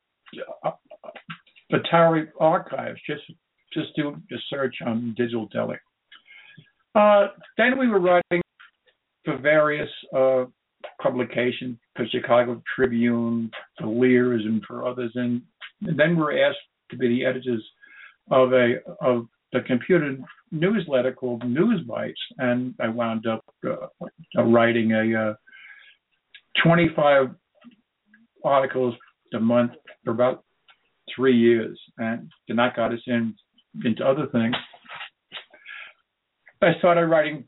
Atari Archives. Just do a search on Digital Deli. Then we were writing for various publications, for Chicago Tribune, for Lears, and for others, and then we were asked to be the editors of the computer newsletter called News Bites, and I wound up writing 25 articles a month for about 3 years, and then that got us into other things. I started writing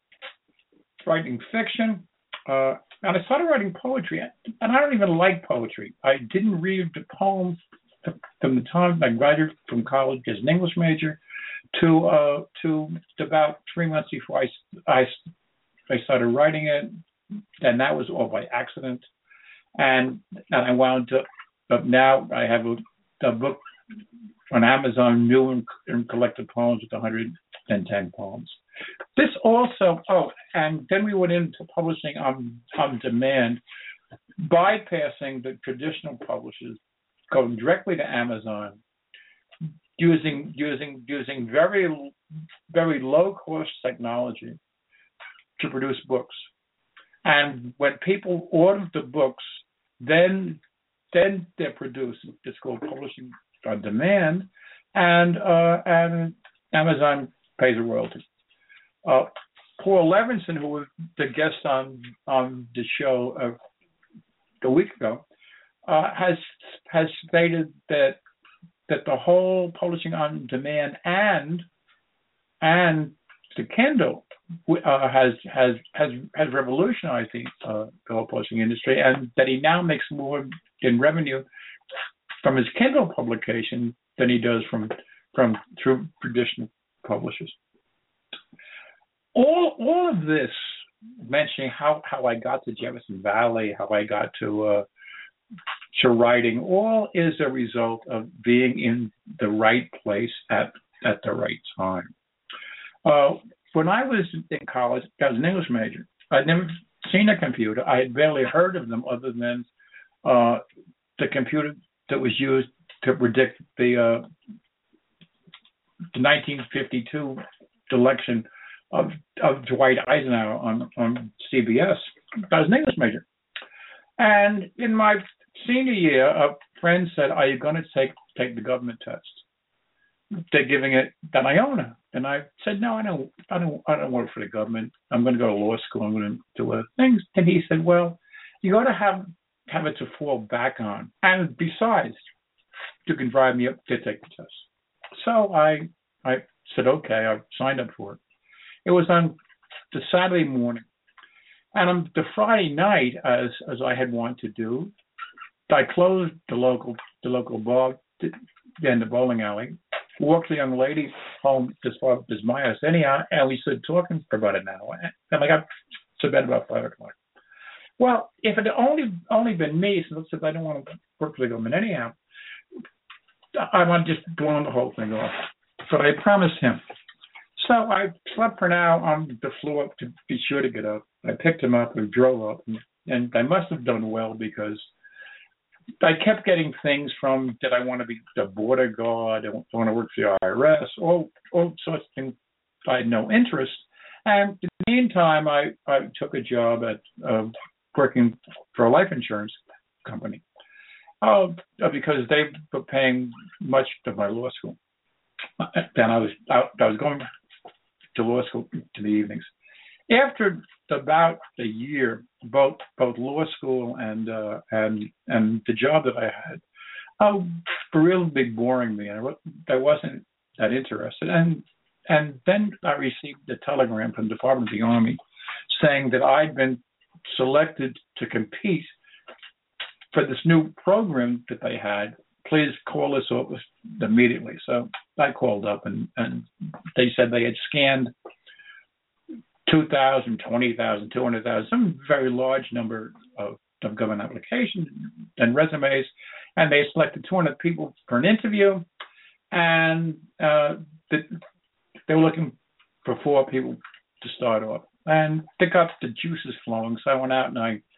fiction, and I started writing poetry, and I don't even like poetry. I didn't read the poems from the time I graduated from college as an English major to about 3 months before I started writing it, and that was all by accident. And I wound up now I have a book on Amazon, new and collected poems with 110 poems. This also, and then we went into publishing on demand, bypassing the traditional publishers, going directly to Amazon, using very, very low cost technology to produce books. And when people order the books, then they're produced. It's called publishing on demand, and Amazon pays a royalty. Paul Levinson, who was the guest on the show a week ago, has stated that the whole publishing on demand and the Kindle has revolutionized the whole publishing industry, and that he now makes more in revenue from his Kindle publication than he does through traditional publishers. All of this, mentioning how I got to Jefferson Valley, how I got to writing, all is a result of being in the right place at the right time. When I was in college, I was an English major. I'd never seen a computer. I had barely heard of them other than the computer that was used to predict the 1952 election of Dwight Eisenhower on CBS. I was an English major. And in my senior year, a friend said, "Are you going to take the government test? They're giving it at Iona." And I said, "No, I don't work for the government. I'm going to go to law school. I'm going to do other things." And he said, "Well, you ought to have it to fall back on. And besides, you can drive me up to take the test." So I said, okay, I signed up for it. It was on the Saturday morning. And on the Friday night, as I had wanted to do, I closed the local bar and the bowling alley, walked the young lady home as far as my house anyhow, and we stood talking for about an hour. And I got to bed about 5 o'clock. Well, if it had only been me, since I don't want to work for the government anyhow, I want to just blow the whole thing off. So I promised him. So I slept for now on the floor to be sure to get up. I picked him up and drove up, and I must have done well because I kept getting things from, did I want to be the border guard? I want to work for the IRS? All sorts of things I had no interest. And in the meantime, I took a job at working for a life insurance company because they were paying much of my law school. Then I was going to law school in the evenings. After about a year, both law school and the job that I had were really boring me, and I wasn't that interested. And then I received a telegram from the Department of the Army saying that I'd been selected to compete for this new program that they had. Please call this office immediately. So I called up, and they said they had scanned 2,000, 20,000, 200,000, some very large number of government applications and resumes, and they selected 200 people for an interview, and they were looking for 4 people to start off. And they got the juices flowing, so I went out and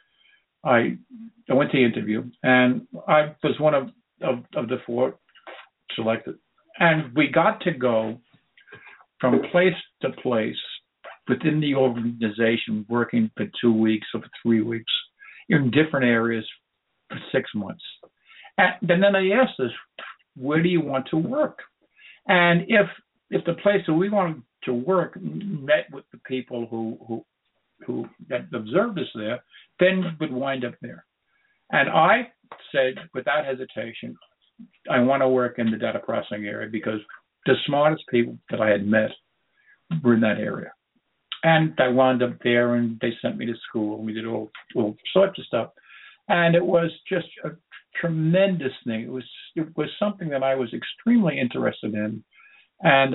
I went to the interview, and I was one of the 4 selected. And we got to go from place to place within the organization, working for 2 weeks or for 3 weeks in different areas for 6 months. And then they asked us, where do you want to work? And if the place that we wanted to work met with the people who that observed us there, then would wind up there. And I said, without hesitation, I want to work in the data processing area because the smartest people that I had met were in that area. And I wound up there, and they sent me to school, and we did all sorts of stuff. And it was just a tremendous thing. It was something that I was extremely interested in. And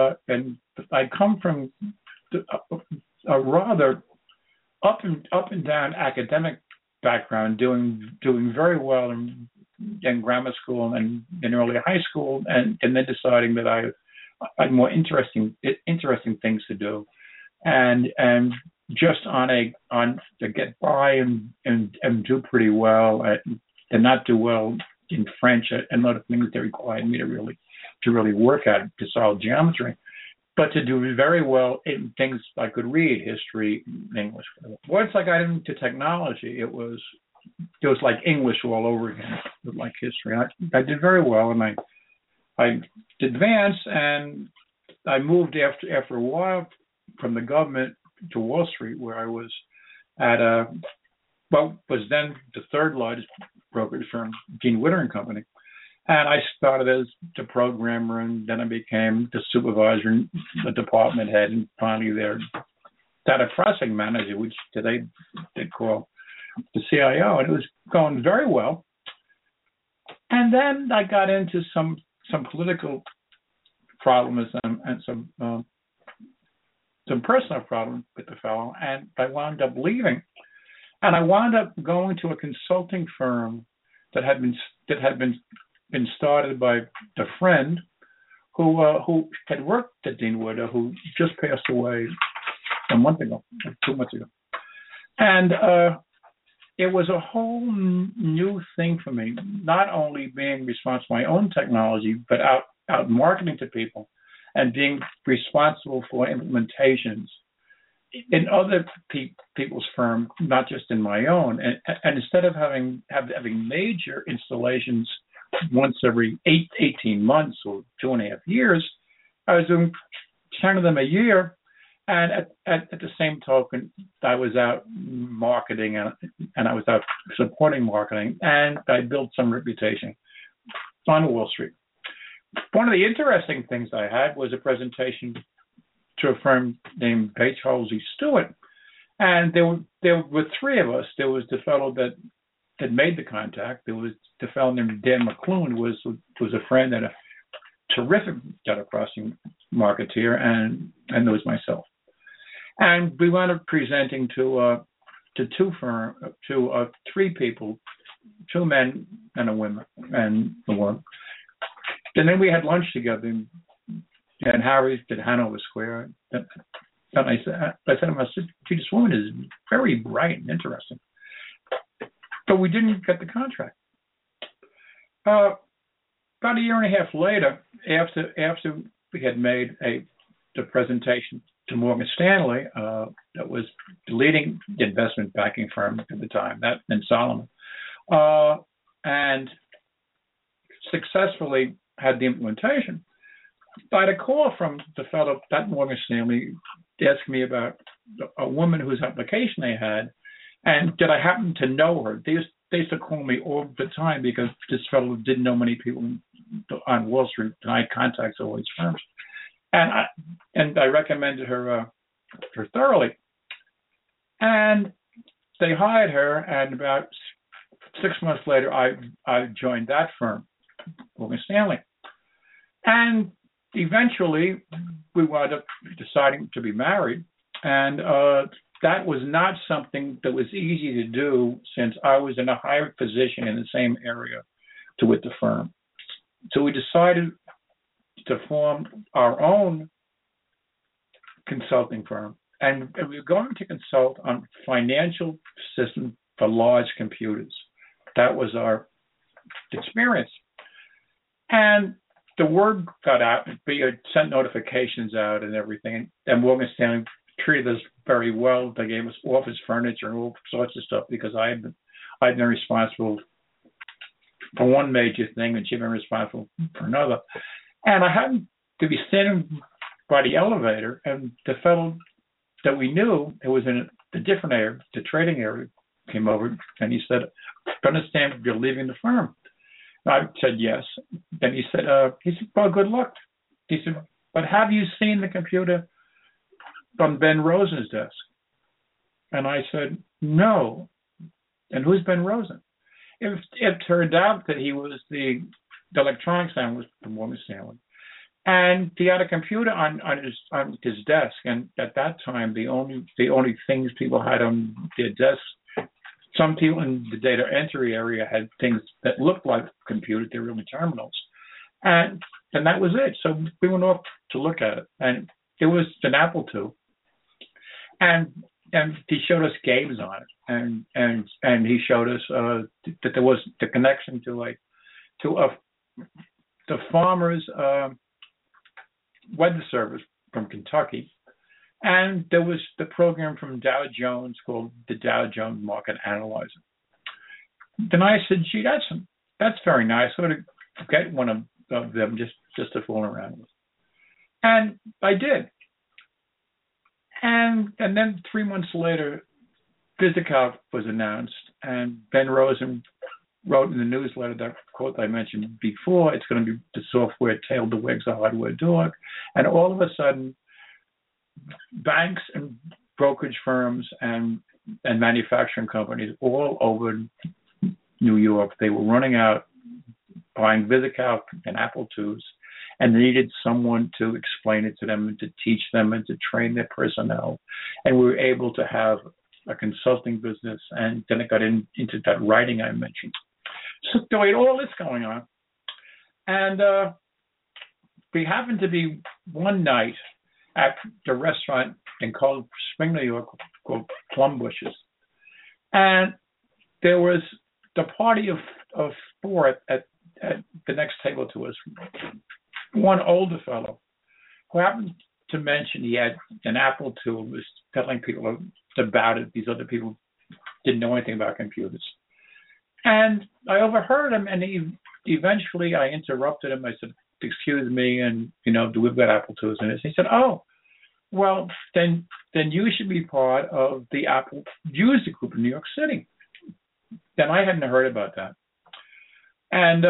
I come from a rather up and down academic background, doing very well in grammar school and in early high school, and then deciding that I had more interesting things to do, and just on to get by and do pretty well and not do well in French and other things that required me to really work at to solve geometry, but to do very well in things I could read, history, English. Once I got into technology, it was like English all over again, like history. I did very well, and I advanced, and I moved after a while from the government to Wall Street, where I was at was then the 3rd largest brokerage firm, Dean Witter and Company. And I started as the programmer, and then I became the supervisor and the department head, and finally their data processing manager, which today they call the CIO, and it was going very well. And then I got into some political problems and some personal problems with the fellow, and I wound up leaving. And I wound up going to a consulting firm that had been started by a friend who had worked at Dean Witter, who just passed away a month ago, 2 months ago. And it was a whole new thing for me, not only being responsible for my own technology, but out marketing to people and being responsible for implementations in other people's firm, not just in my own. And instead of having major installations once every 18 months or 2.5 years, I was doing 10 of them a year. And at the same token, I was out marketing and I was out supporting marketing, and I built some reputation on Wall Street. One of the interesting things I had was a presentation to a firm named Bates Halsey Stewart, and there were three of us. There was the fellow that made the contact. There was the fellow named Dan McClune, was a friend and a terrific data processing marketeer, and there was myself. And we wound up presenting to three people, 2 men and a woman, and the woman. And then we had lunch together at Harry's at Hanover Square. And I said to myself, this woman is very bright and interesting. But we didn't get the contract. About a year and a half later, after we had made the presentation to Morgan Stanley, that was the leading investment banking firm at the time, that and Solomon, and successfully had the implementation. I had a call from the fellow at Morgan Stanley asking me about a woman whose application they had, and did I happen to know her? They used to call me all the time because this fellow didn't know many people on Wall Street, and I had contacts at all these firms. And I recommended her thoroughly. And they hired her, and about 6 months later, I joined that firm, Morgan Stanley. And eventually, we wound up deciding to be married, and that was not something that was easy to do since I was in a higher position in the same area with the firm. So we decided to form our own consulting firm, and we were going to consult on financial systems for large computers. That was our experience. And the word got out, we had sent notifications out and everything, and Morgan Stanley treated us very well. They gave us office furniture and all sorts of stuff because I'd been responsible for one major thing and she'd been responsible for another. And I happened to be standing by the elevator, and the fellow that we knew, who was in a different area, the trading area, came over, and he said, "I understand you're leaving the firm." And I said, "Yes." Then he said, "Well, good luck." He said, "But have you seen the computer on Ben Rosen's desk?" And I said, "No." "And who's Ben Rosen?" It turned out that he was the electronics analyst for Morgan Stanley. And he had a computer on his desk, and at that time, the only things people had on their desks, some people in the data entry area had things that looked like computers. They were really terminals, and that was it. So we went off to look at it, and it was an Apple II, and he showed us games on it, and he showed us that there was the connection to the farmers' weather service from Kentucky, and there was the program from Dow Jones called the Dow Jones Market Analyzer. Then I said, "Gee, that's very nice. I'm going to get one of them just to fool around with," and I did. And then 3 months later, VisiCalc was announced, and Ben Rosen wrote in the newsletter that quote I mentioned before, it's going to be the software tail to wags the hardware dog. And all of a sudden, banks and brokerage firms and manufacturing companies all over New York, they were running out, buying VisiCalc and Apple IIs, and they needed someone to explain it to them and to teach them and to train their personnel. And we were able to have a consulting business, and then it got into that writing I mentioned. So there was all this going on. And we happened to be one night at the restaurant in Cold Spring, New York, called Plum Bushes. And there was the party of four at the next table to us. One older fellow who happened to mention he had an Apple II and was telling people about it. These other people didn't know anything about computers. And I overheard him, and eventually I interrupted him. I said, excuse me, and, we've got Apple IIs in this. He said, oh, well, then you should be part of the Apple user group in New York City. Then I hadn't heard about that. And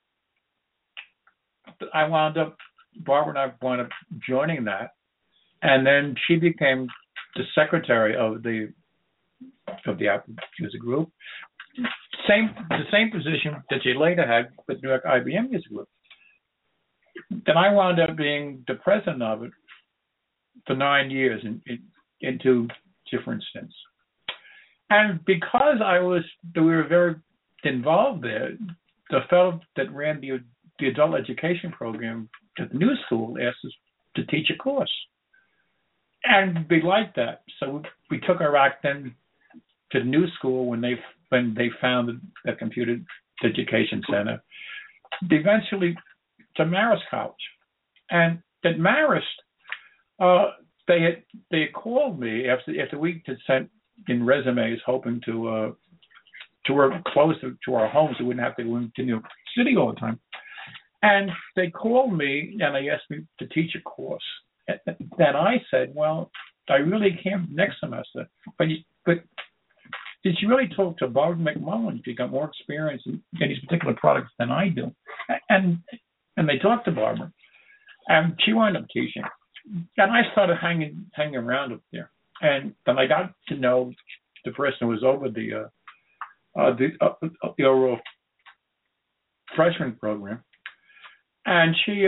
Barbara and I wound up joining that. And then she became the secretary of the Apple user group. The same position that she later had with New York IBM user group. Then I wound up being the president of it for 9 years in two different stints. And because we were very involved there, the fellow that ran the adult education program at the new school asked us to teach a course. And we liked that. So we took our act then to the new school when they founded the Computer Education Center, eventually to Marist College. And at Marist, they had called me after we had sent in resumes hoping to work closer to our homes so we wouldn't have to go into New York City all the time. And they called me and they asked me to teach a course. Then I said, well, I really can't next semester. But did you really talk to Barbara McMullen? She got more experience in these particular products than I do. And they talked to Barbara. And she wound up teaching. And I started hanging around up there. And then I got to know the person who was over the overall freshman program. And she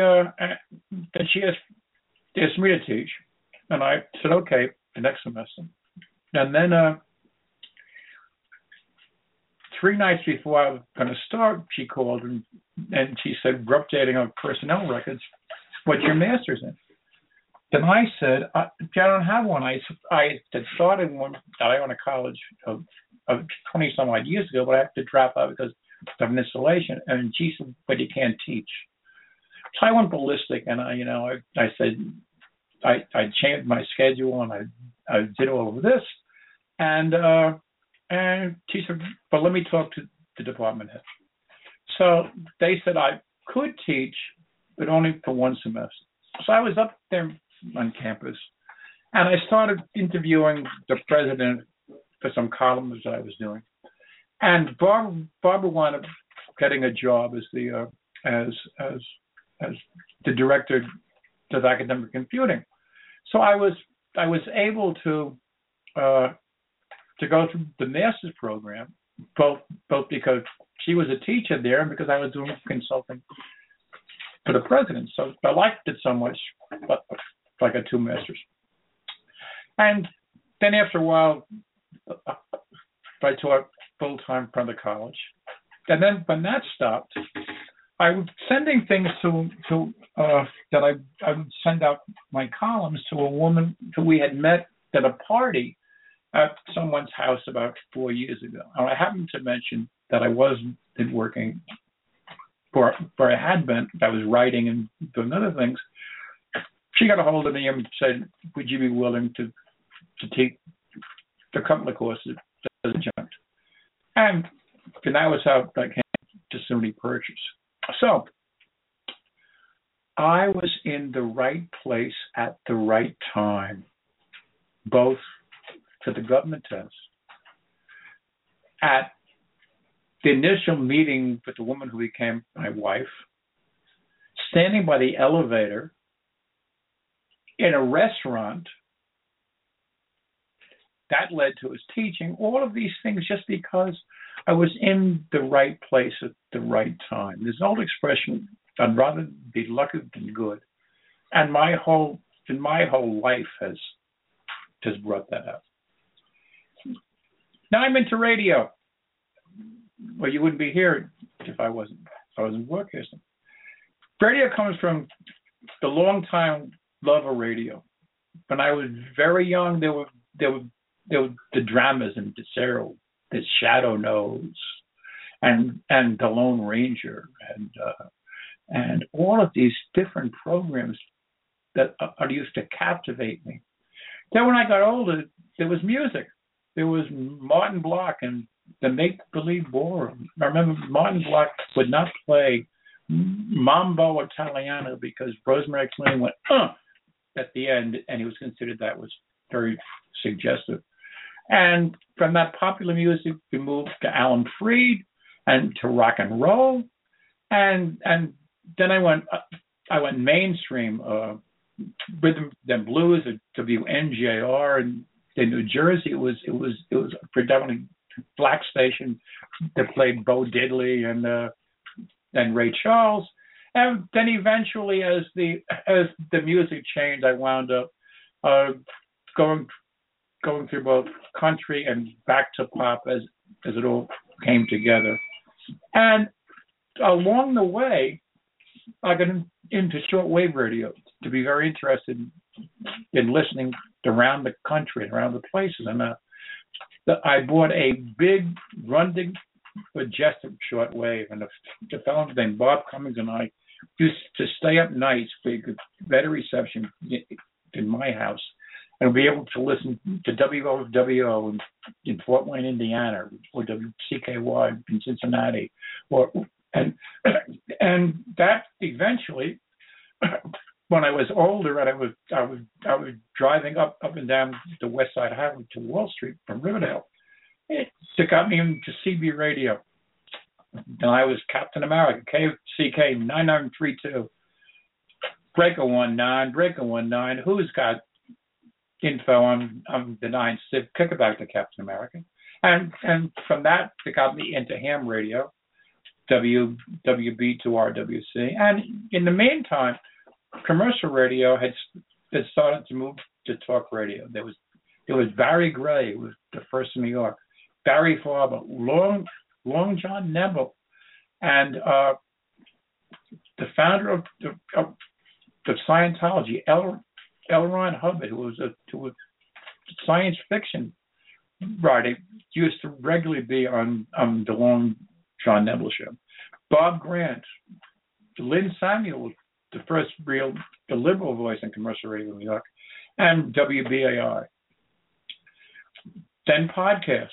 asked me to teach. And I said, okay, the next semester. And then 3 nights before I was going to start, she called and she said, we're updating our personnel records. What's your master's in? Then I said, I don't have one. I had started one at Iona College of 20-some odd years ago, but I had to drop out because of an installation. And she said, but you can't teach. So I went ballistic, and I said, I changed my schedule, and I did all of this. And she said, but let me talk to the department head. So they said I could teach, but only for one semester. So I was up there on campus, and I started interviewing the president for some columns that I was doing. And Barbara wound up getting a job as the director of academic computing. So I was able to go through the master's program, both because she was a teacher there and because I was doing consulting for the president. So I liked it so much, I got 2 masters. And then after a while, I taught full-time from the college. And then when that stopped, I was sending things that I would send out my columns to a woman who we had met at a party at someone's house about 4 years ago. And I happened to mention that I wasn't working where I had been. I was writing and doing other things. She got a hold of me and said, would you be willing to take a couple of courses as a adjunct? And that was how I came to SUNY Purchase. So I was in the right place at the right time, both for the government test, at the initial meeting with the woman who became my wife, standing by the elevator in a restaurant. That led to his teaching. All of these things just because I was in the right place at the right time. There's an old expression, I'd rather be lucky than good. And my whole life has brought that out. Now I'm into radio. Well, you wouldn't be here if I wasn't broadcasting. Radio comes from the long time love of radio. When I was very young, there were the dramas in Cicero, the Shadow Knows, and the Lone Ranger, and all of these different programs that used to captivate me. Then when I got older, there was music. There was Martin Block and the Make Believe Ballroom. I remember Martin Block would not play Mambo Italiano because Rosemary Clooney went at the end, and he was considered that was very suggestive. And from that popular music, we moved to Alan Freed and to rock and roll, and then I went mainstream, rhythm and blues at WNJR in New Jersey. It was a predominantly black station that played Bo Diddley and Ray Charles. And then eventually, as the music changed, I wound up going through both country and back to pop as it all came together. And along the way, I got into shortwave radio to be very interested in listening around the country and around the places. And I bought a big Grundig Majestic shortwave, and the fellow named Bob Cummings and I used to stay up nights for better reception in my house, and be able to listen to WOWO in Fort Wayne, Indiana, or WCKY in Cincinnati, and that eventually, when I was older and I was driving up and down the West Side Highway to Wall Street from Riverdale, it got me into CB radio. And I was Captain America, KCK 9932, Breaker 19, who's got info on the 9 Civ, kick it back to Captain America. And from that, it got me into ham radio, WB2RWC. And in the meantime, commercial radio had started to move to talk radio. There was Barry Gray, who was the first in New York, Barry Farber, Long John Nebel, and the founder of Scientology, L. Ron Hubbard, who was a science fiction writer, used to regularly be on the Long John Nebel show. Bob Grant, Lynn Samuel, the first the liberal voice in commercial radio in New York, and WBAI. Then podcasts.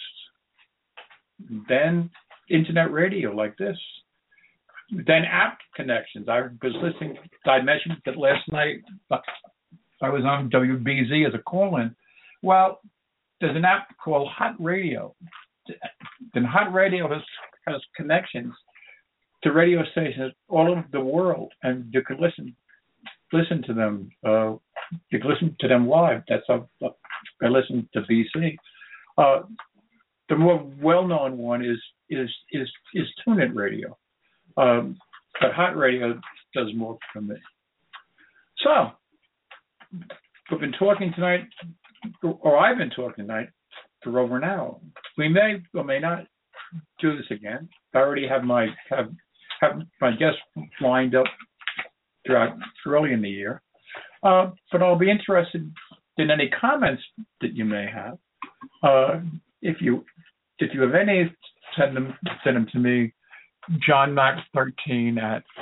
Then internet radio like this. Then app connections. I mentioned that last night I was on WBZ as a call-in. Well, there's an app called Hot Radio. And Hot Radio has connections to radio stations all over the world, and you can listen to them. You can listen to them live. That's how I listen to BC. The more well-known one is TuneIn Radio, but Hot Radio does more for me. So we've been talking tonight, or I've been talking tonight for over an hour. We may or may not do this again. I already have my guests lined up throughout early in the year, but I'll be interested in any comments that you may have. If you have any, send them to me, johnmax13 at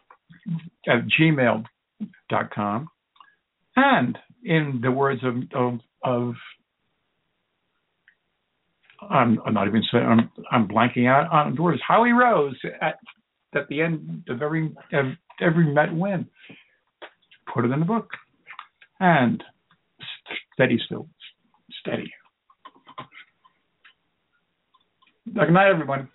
gmail.com. And in the words of I'm not even saying, I'm blanking out on the words, Howie Rose at the end of every Met win. Put it in the book. And steady still. Steady. Good night, everyone.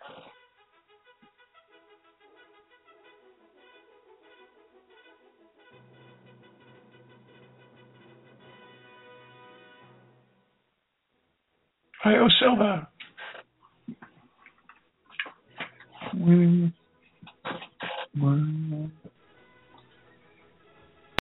Hi, Silva. We were